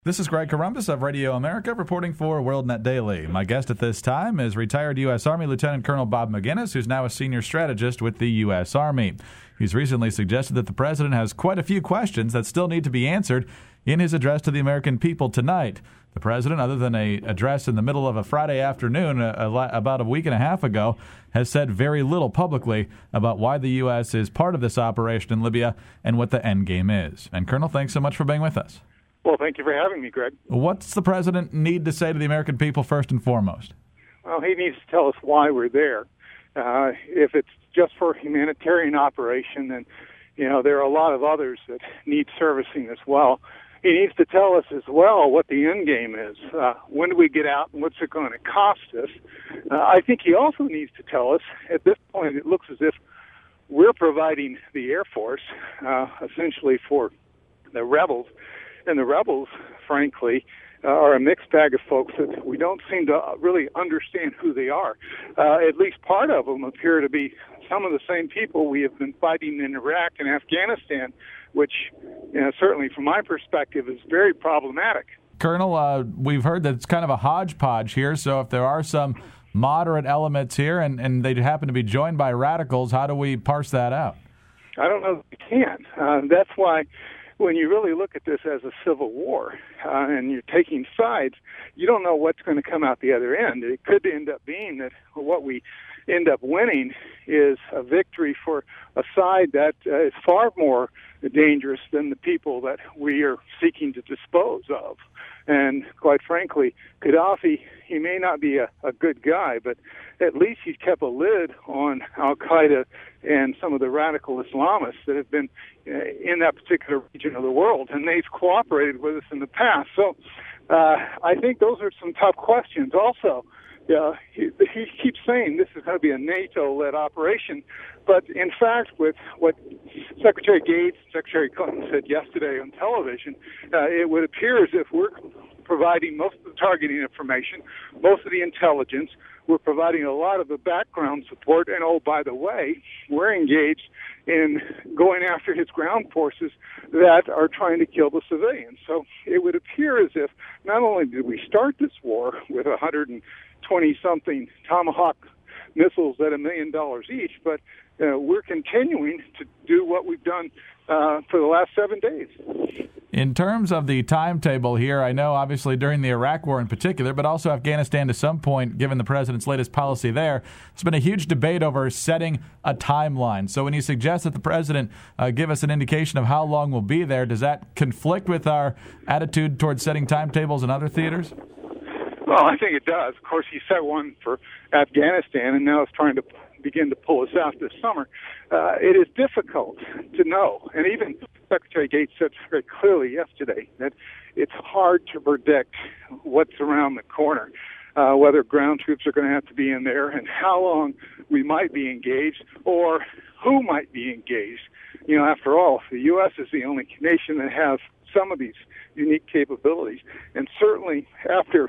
This is Greg Corombos of Radio America reporting for WorldNet Daily. My guest at this time is retired U.S. Army Lieutenant Colonel Bob Maginnis, who's now a senior strategist with the U.S. Army. He's recently suggested that the president has quite a few questions that still need to be answered in his address to the American people tonight. The president, other than an address in the middle of a Friday afternoon about a week and a half ago, has said very little publicly about why the U.S. is part of this operation in Libya and what the end game is. And, Colonel, thanks so much for being with us. Well, thank you for having me, Greg. What's the president need to say to the American people first and foremost? Well, he needs to tell us why we're there. If it's just for a humanitarian operation, then, there are a lot of others that need servicing as well. He needs to tell us as well what the end game is. When do we get out and what's it going to cost us? I think he also needs to tell us, at this point, it looks as if we're providing the Air Force, essentially for the rebels. And the rebels, frankly, are a mixed bag of folks that we don't seem to really understand who they are. At least part of them appear to be some of the same people we have been fighting in Iraq and Afghanistan, which, certainly from my perspective, is very problematic. Colonel, we've heard that it's kind of a hodgepodge here, so if there are some moderate elements here and they happen to be joined by radicals, how do we parse that out? I don't know if we can. That's why when you really look at this as a civil war and you're taking sides, you don't know what's going to come out the other end. It could end up being that what we end up winning is a victory for a side that is far more dangerous than the people that we are seeking to dispose of. And quite frankly, Gaddafi, he may not be a good guy, but at least he's kept a lid on al-Qaeda and some of the radical Islamists that have been in that particular region of the world, and they've cooperated with us in the past. So I think those are some tough questions. Also, he keeps saying this is going to be a NATO-led operation, but in fact, with what Secretary Gates and Secretary Clinton said yesterday on television, it would appear as if we're providing most of the targeting information, most of the intelligence. We're providing a lot of the background support, and oh, by the way, we're engaged in going after his ground forces that are trying to kill the civilians. So it would appear as if not only did we start this war with 120-something Tomahawk missiles at $1 million each, but we're continuing to do what we've done for the last 7 days. In terms of the timetable here, I know obviously during the Iraq War in particular, but also Afghanistan to some point, given the president's latest policy there, there's been a huge debate over setting a timeline. So when you suggest that the president give us an indication of how long we'll be there, does that conflict with our attitude towards setting timetables in other theaters? Well, I think it does. Of course, he set one for Afghanistan, and now it's trying to begin to pull us out this summer. It is difficult to know, and even Secretary Gates said very clearly yesterday that it's hard to predict what's around the corner, whether ground troops are going to have to be in there and how long we might be engaged or who might be engaged. After all, the U.S. is the only nation that has some of these unique capabilities, and certainly after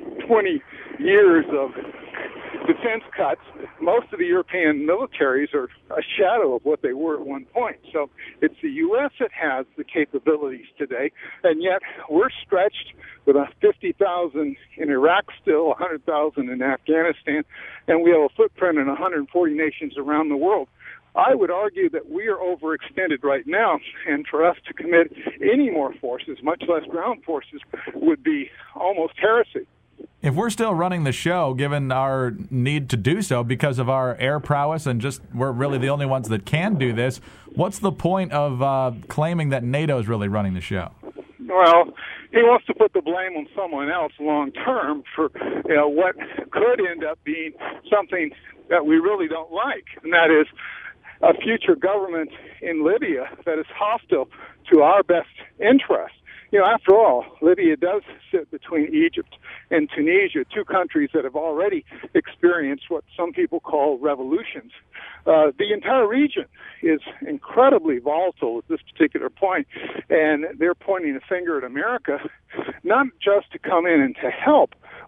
20 years of defense cuts, most of the European militaries are a shadow of what they were at one point. So it's the U.S. that has the capabilities today, and yet we're stretched with 50,000 in Iraq still, 100,000 in Afghanistan, and we have a footprint in 140 nations around the world. I would argue that we are overextended right now, and for us to commit any more forces, much less ground forces, would be almost heresy. If we're still running the show, given our need to do so because of our air prowess and just we're really the only ones that can do this, what's the point of claiming that NATO is really running the show? Well, he wants to put the blame on someone else long term for what could end up being something that we really don't like, and that is a future government in Libya that is hostile to our best interest. After all, Libya does sit between Egypt and Tunisia, two countries that have already experienced what some people call revolutions. The entire region is incredibly volatile at this particular point, and they're pointing a finger at America, not just to come in and to help,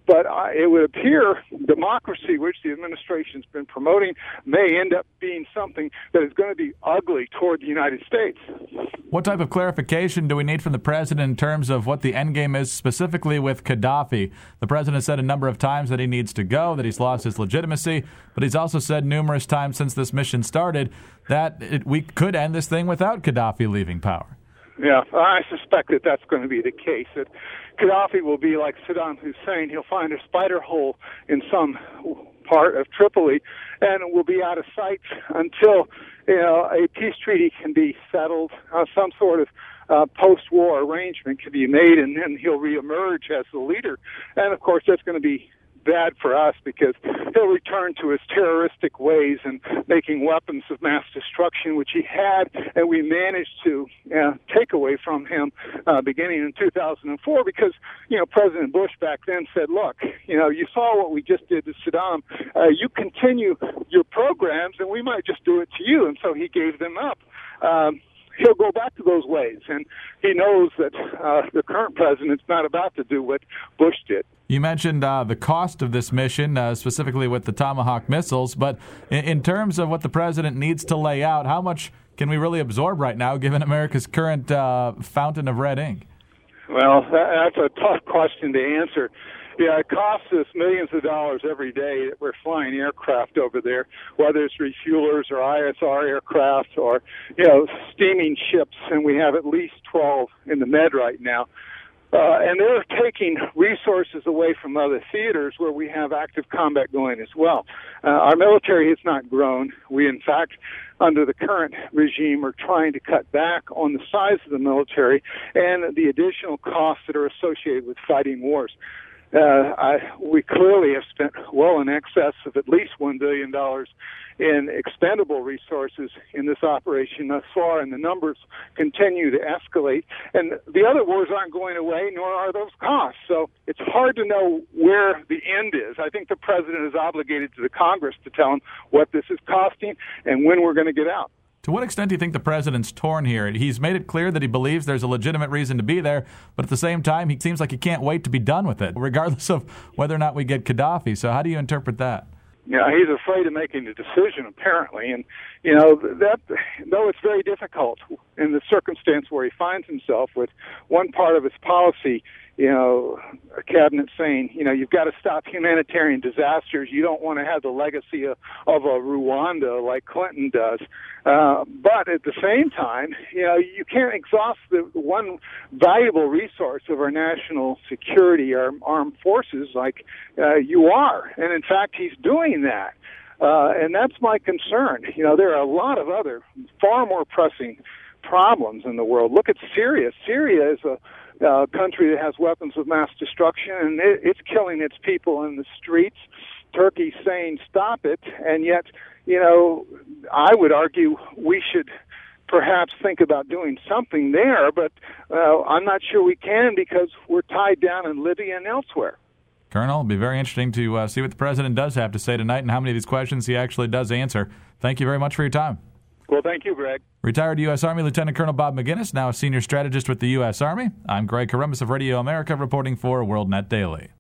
But it would appear democracy, which the administration's been promoting, may end up being something that is going to be ugly toward the United States. What type of clarification do we need from the president in terms of what the end game is, specifically with Gaddafi? The president said a number of times that he needs to go, that he's lost his legitimacy, but he's also said numerous times since this mission started that we could end this thing without Gaddafi leaving power. Yeah, I suspect that that's going to be the case, that Gaddafi will be like Saddam Hussein. He'll find a spider hole in some part of Tripoli and will be out of sight until a peace treaty can be settled, some sort of post-war arrangement can be made, and then he'll reemerge as the leader. And, of course, that's going to be bad for us because he'll return to his terroristic ways and making weapons of mass destruction, which he had, and we managed to take away from him beginning in 2004 because, President Bush back then said, look, you saw what we just did to Saddam. You continue your programs, and we might just do it to you. And so he gave them up. He'll go back to those ways, and he knows that the current president's not about to do what Bush did. You mentioned the cost of this mission, specifically with the Tomahawk missiles, but in terms of what the president needs to lay out, how much can we really absorb right now, given America's current fountain of red ink? Well, that's a tough question to answer. Yeah, it costs us millions of dollars every day that we're flying aircraft over there, whether it's refuelers or ISR aircraft or, steaming ships, and we have at least 12 in the Med right now. And they're taking resources away from other theaters where we have active combat going as well. Our military has not grown. We, in fact, under the current regime, are trying to cut back on the size of the military and the additional costs that are associated with fighting wars. We clearly have spent well in excess of at least $1 billion in expendable resources in this operation thus far, and the numbers continue to escalate. And the other wars aren't going away, nor are those costs. So it's hard to know where the end is. I think the president is obligated to the Congress to tell him what this is costing and when we're going to get out. To what extent do you think the president's torn here? He's made it clear that he believes there's a legitimate reason to be there, but at the same time, he seems like he can't wait to be done with it, regardless of whether or not we get Gaddafi. So how do you interpret that? Yeah, he's afraid of making a decision, apparently. And, that though it's very difficult in the circumstance where he finds himself with one part of his policy, a cabinet saying, you've got to stop humanitarian disasters. You don't want to have the legacy of a Rwanda like Clinton does. But at the same time, you can't exhaust the one valuable resource of our national security, our armed forces, like you are. And in fact, he's doing that. And that's my concern. There are a lot of other far more pressing problems in the world. Look at Syria. Syria is a country that has weapons of mass destruction, and it's killing its people in the streets. Turkey's saying stop it, and yet, I would argue we should perhaps think about doing something there, but I'm not sure we can because we're tied down in Libya and elsewhere. Colonel, it'll be very interesting to see what the president does have to say tonight and how many of these questions he actually does answer. Thank you very much for your time. Well, thank you, Greg. Retired U.S. Army Lieutenant Colonel Bob Maginnis, now a senior strategist with the U.S. Army. I'm Greg Corombos of Radio America, reporting for WorldNet Daily.